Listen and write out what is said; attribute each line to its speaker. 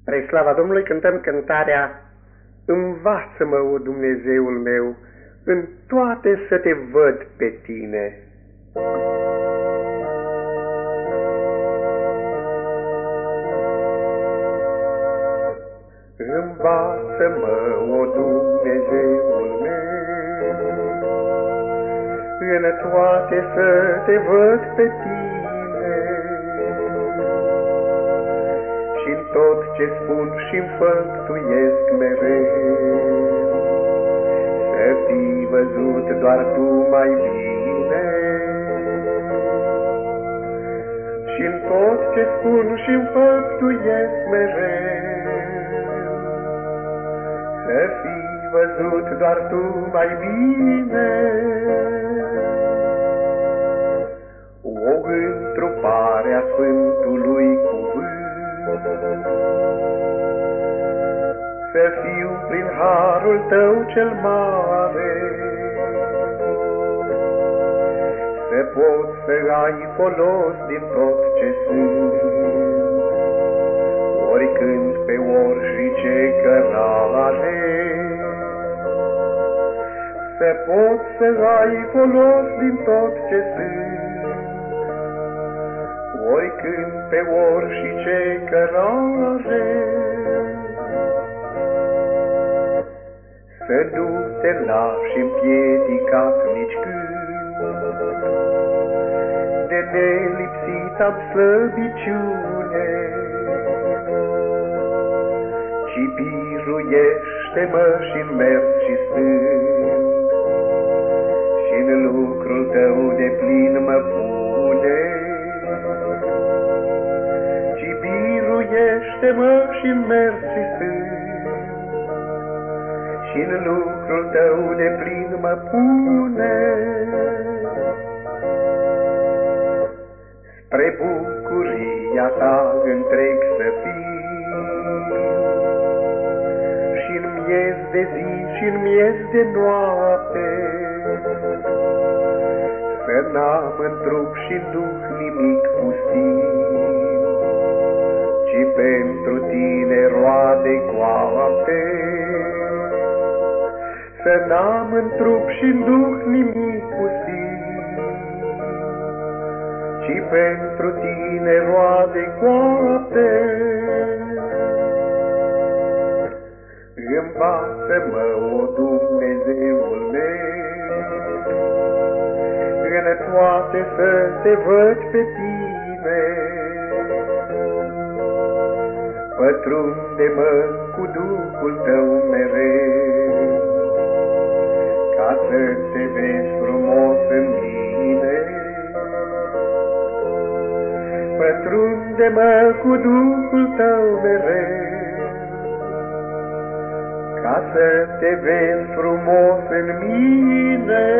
Speaker 1: Spre slava Domnului cântăm cântarea Învață-mă, o Dumnezeul meu, în toate să te văd pe tine. Învață-mă, o Dumnezeul meu, în toate să te văd pe tine. Și-n tot ce spun și-mi făptuiesc mereu, să fii văzut doar tu mai bine. Și-n tot ce spun și-mi făptuiesc mereu, să fii văzut doar tu mai bine. O întrupare a Sfântului Cuvânt, să fiu prin harul tău cel mare, să pot să ai folos din tot ce sunt, oricând pe orice cărare. Să pot să ai folos din tot ce sunt, oricând pe orice cărare. Să nu te lași împiedicat nici când de nelipsit-am slăbiciune, ci biruiește-mă și-n mers și stând, și-n lucrul tău de plin mă pune. Ci biruiește-mă și-n mers și stând, și-n lucrul tău de plin mă pune. Spre bucuria ta întreg să fii, și-n miez de zi și-n miez de noapte, să n-am în trup și duh nimic pustiu, ci pentru tine roade coapte. Să n-am în trup și duh nimic pustiu, ci pentru tine roade coapte. Învață-mă, o Dumnezeul meu, în toate să te văd pe tine. Pătrunde-mă cu Duhul tău mereu, ca să te vezi frumos în mine. Pătrunde-mă cu Duhul tău mereu, ca să te vezi frumos în mine.